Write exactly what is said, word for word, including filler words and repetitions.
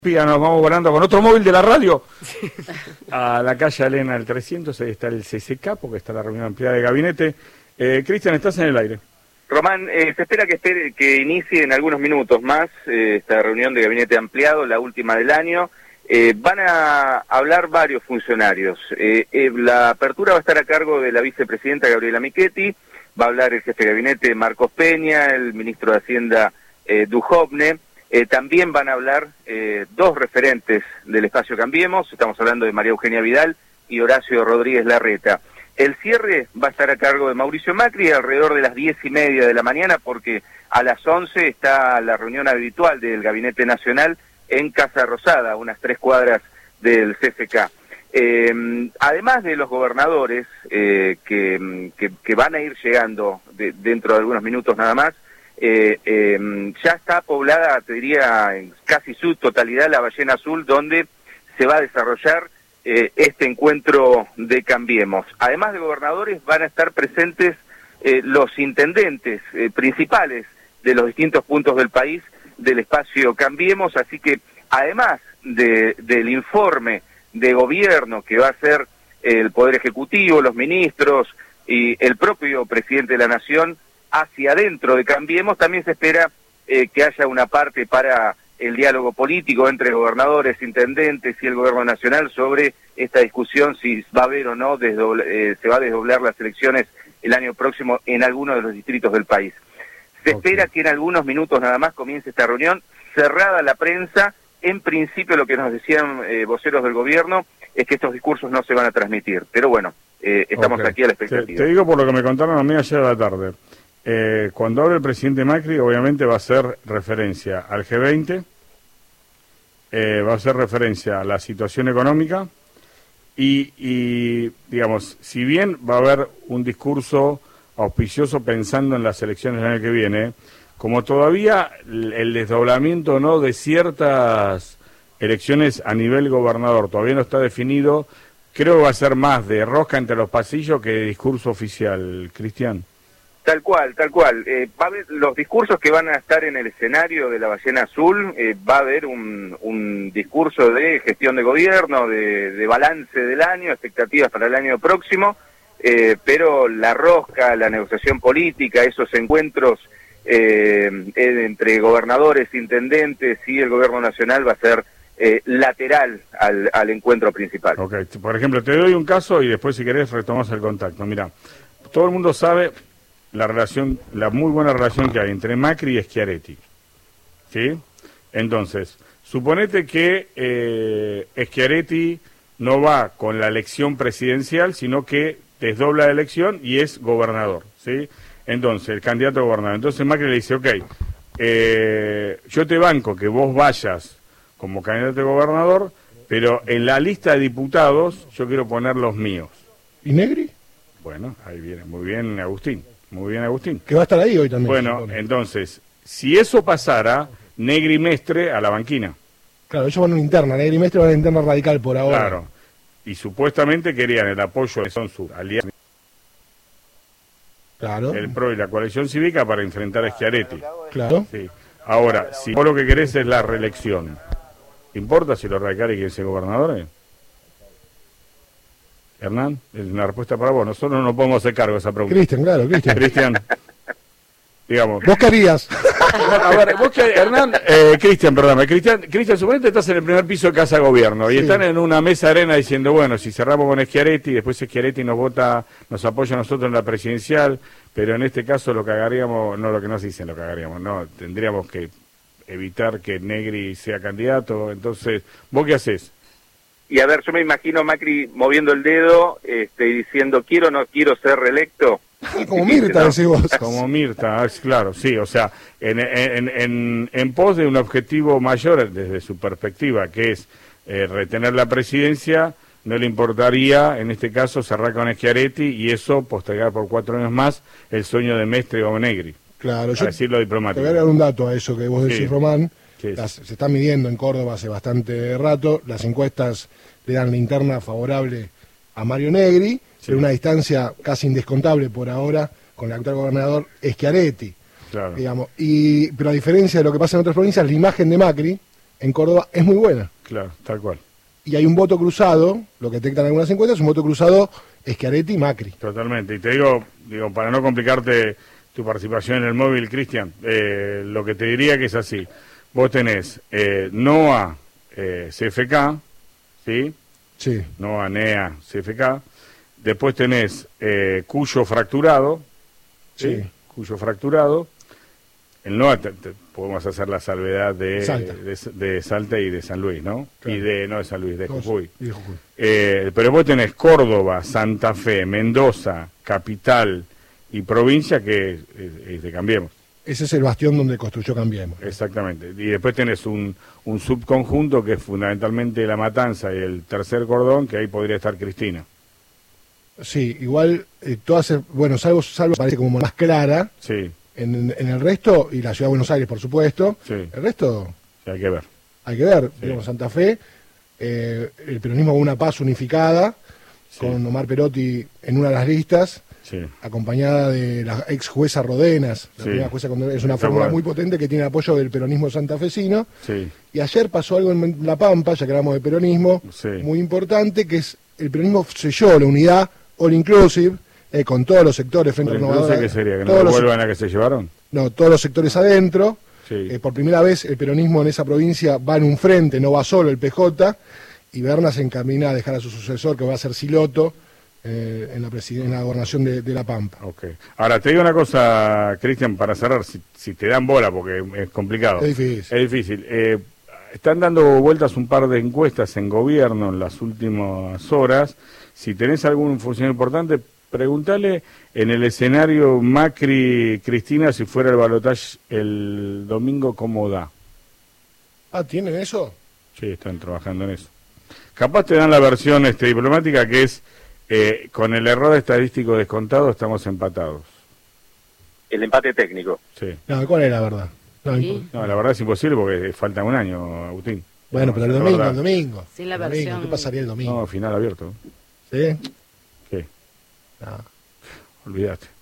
Nos vamos volando con otro móvil de la radio a la calle Elena del trescientos, ahí está el C C K, porque está la reunión ampliada de gabinete. Eh, Cristian, estás en el aire. Román, eh, se espera que, espere, que inicie en algunos minutos más eh, esta reunión de gabinete ampliado, la última del año. Eh, van a hablar varios funcionarios. Eh, eh, la apertura va a estar a cargo de la vicepresidenta Gabriela Michetti, va a hablar el jefe de gabinete Marcos Peña, el ministro de Hacienda eh, Duhovne. Eh, también van a hablar eh, dos referentes del espacio Cambiemos, estamos hablando de María Eugenia Vidal y Horacio Rodríguez Larreta. El cierre va a estar a cargo de Mauricio Macri alrededor de las diez y media de la mañana, porque a las once está la reunión habitual del Gabinete Nacional en Casa Rosada, unas tres cuadras del C C K. Eh, además de los gobernadores eh, que, que, que van a ir llegando de, dentro de algunos minutos nada más, Eh, eh, ya está poblada, te diría, en casi su totalidad la Ballena Azul, donde se va a desarrollar eh, este encuentro de Cambiemos. Además de gobernadores, van a estar presentes eh, los intendentes eh, principales de los distintos puntos del país del espacio Cambiemos, así que además de, del informe de gobierno que va a hacer el Poder Ejecutivo, los ministros y el propio presidente de la Nación, hacia adentro de Cambiemos, también se espera eh, que haya una parte para el diálogo político entre gobernadores, intendentes y el gobierno nacional sobre esta discusión si va a haber o no, desdoble, eh, se va a desdoblar las elecciones el año próximo en alguno de los distritos del país. Se okay. espera que en algunos minutos nada más comience esta reunión, cerrada la prensa. En principio lo que nos decían eh, voceros del gobierno es que estos discursos no se van a transmitir, pero bueno, eh, estamos okay. aquí a la expectativa. Te, te digo por lo que me contaron a mí ayer a la tarde. Eh, cuando hable el presidente Macri, obviamente va a hacer referencia al G veinte, eh, va a hacer referencia a la situación económica y, y, digamos, si bien va a haber un discurso auspicioso pensando en las elecciones del año que viene, como todavía el, el desdoblamiento no de ciertas elecciones a nivel gobernador todavía no está definido, creo que va a ser más de rosca entre los pasillos que de discurso oficial, Cristian. Tal cual, tal cual. Eh, va a haber los discursos que van a estar en el escenario de la Ballena Azul, eh, va a haber un, un discurso de gestión de gobierno, de, de balance del año, expectativas para el año próximo, eh, pero la rosca, la negociación política, esos encuentros eh, entre gobernadores, intendentes y el gobierno nacional va a ser eh, lateral al, al encuentro principal. Ok, por ejemplo, te doy un caso y después si querés retomamos el contacto. Mira, todo el mundo sabe la relación, la muy buena relación que hay entre Macri y Schiaretti, ¿sí? Entonces, suponete que eh, Schiaretti no va con la elección presidencial, sino que desdobla la elección y es gobernador, ¿sí? Entonces, el candidato a gobernador. Entonces Macri le dice, ok, eh, yo te banco que vos vayas como candidato a gobernador, pero en la lista de diputados yo quiero poner los míos. ¿Y Negri? Bueno, ahí viene, muy bien Agustín. Muy bien, Agustín. Que va a estar ahí hoy también. Bueno, entonces, si eso pasara, Negri y Mestre a la banquina. Claro, ellos van a una interna, Negri y Mestre van a una interna radical por ahora. Claro, y supuestamente querían el apoyo de Son Sur, alianza. Claro. El P R O y la coalición cívica para enfrentar a Schiaretti. Claro. Sí. Ahora, si vos lo que querés es la reelección, ¿importa si los radicales quieren ser gobernadores? Hernán, es una respuesta para vos. Nosotros no nos podemos hacer cargo de esa pregunta. Cristian, claro, Cristian. Cristian, digamos. ¿Vos qué harías? A ver, vos que, Hernán, eh, Cristian, perdón, Cristian, Cristian, suponete estás en el primer piso de Casa de Gobierno y sí. Están en una mesa de arena diciendo, bueno, si cerramos con Schiaretti, después Schiaretti nos vota, nos apoya a nosotros en la presidencial, pero en este caso lo cagaríamos, no lo que nos dicen, lo cagaríamos, no, tendríamos que evitar que Negri sea candidato, entonces, ¿vos qué haces? Y a ver, yo me imagino Macri moviendo el dedo este, y diciendo, quiero o no quiero ser reelecto. Ah, como Mirta, ¿no? Decís vos. Como Mirta, claro, sí, o sea, en, en, en, en pos de un objetivo mayor desde su perspectiva, que es eh, retener la presidencia, no le importaría, en este caso, cerrar con Schiaretti y eso postergar por cuatro años más el sueño de Mestre o Negri. Claro, para yo decirlo diplomático. Te voy a dar un dato a eso que vos decís, sí. Román. Sí. Las, se está midiendo en Córdoba hace bastante rato, las encuestas le dan la interna favorable a Mario Negri, sí. Pero una distancia casi indescontable por ahora con el actual gobernador Schiaretti. Claro. Digamos. Y, pero a diferencia de lo que pasa en otras provincias, la imagen de Macri en Córdoba es muy buena. Claro, tal cual. Y hay un voto cruzado, lo que detectan algunas encuestas, un voto cruzado Schiaretti y Macri. Totalmente. Y te digo, digo para no complicarte tu participación en el móvil, Cristian, eh, lo que te diría que es así. Vos tenés eh, NOA, eh, C F K, ¿sí? Sí. NOA, NEA, C F K. Después tenés eh, Cuyo Fracturado, ¿sí? Sí. Cuyo Fracturado. El NOA, te, te, podemos hacer la salvedad de Salta. de, de Salta y de San Luis, ¿no? Claro. Y de, no de San Luis, de Dos, Jujuy. y de Jujuy. Eh, pero vos tenés Córdoba, Santa Fe, Mendoza, Capital y provincia que es, es de Cambiemos. Ese es el bastión donde construyó Cambiemos. Exactamente. Y después tenés un, un subconjunto que es fundamentalmente La Matanza y el tercer cordón, que ahí podría estar Cristina. Sí, igual, eh, todas, bueno, salvo, salvo parece como más clara, Sí, en, en el resto, y la Ciudad de Buenos Aires, por supuesto, sí, el resto hay que ver. hay que ver, Sí. digamos, Santa Fe, eh, el peronismo con una paz unificada, Sí. con Omar Perotti en una de las listas, Sí, acompañada de la ex jueza Rodenas, la Sí. primera jueza con- es una Está fórmula bueno. muy potente que tiene apoyo del peronismo santafesino, sí, y ayer pasó algo en La Pampa, ya que hablamos de peronismo, sí. muy importante, que es el peronismo selló la unidad all inclusive, eh, con todos los sectores frente Pero renovadora. entonces, ¿qué sería? ¿Que no todos los- devuelvan a que se llevaron? no, todos los sectores adentro. Sí, Eh, por primera vez el peronismo en esa provincia va en un frente, no va solo el P J, y Berna se encamina a dejar a su sucesor, que va a ser Siloto, eh, en, la presiden- en la gobernación de, de La Pampa. ok. Ahora, te digo una cosa, Cristian, para cerrar, si, si te dan bola, porque es complicado. Es difícil. Es difícil. Eh, están dando vueltas un par de encuestas en gobierno en las últimas horas. Si tenés algún funcionario importante, preguntale en el escenario Macri-Cristina si fuera el balotaje el domingo, ¿cómo da? Ah, ¿tienen eso? Sí, están trabajando en eso. Capaz te dan la versión este, diplomática que es, eh, con el error estadístico descontado, estamos empatados. El empate técnico. Sí. No, ¿cuál es la verdad? No, Sí. impo- No, la verdad es imposible porque falta un año, Agustín. Bueno, No, pero el es domingo, verdad. el domingo. Sí, la El domingo, versión- ¿qué pasaría el domingo? No, final abierto. ¿Sí? ¿Qué? No. Olvídate.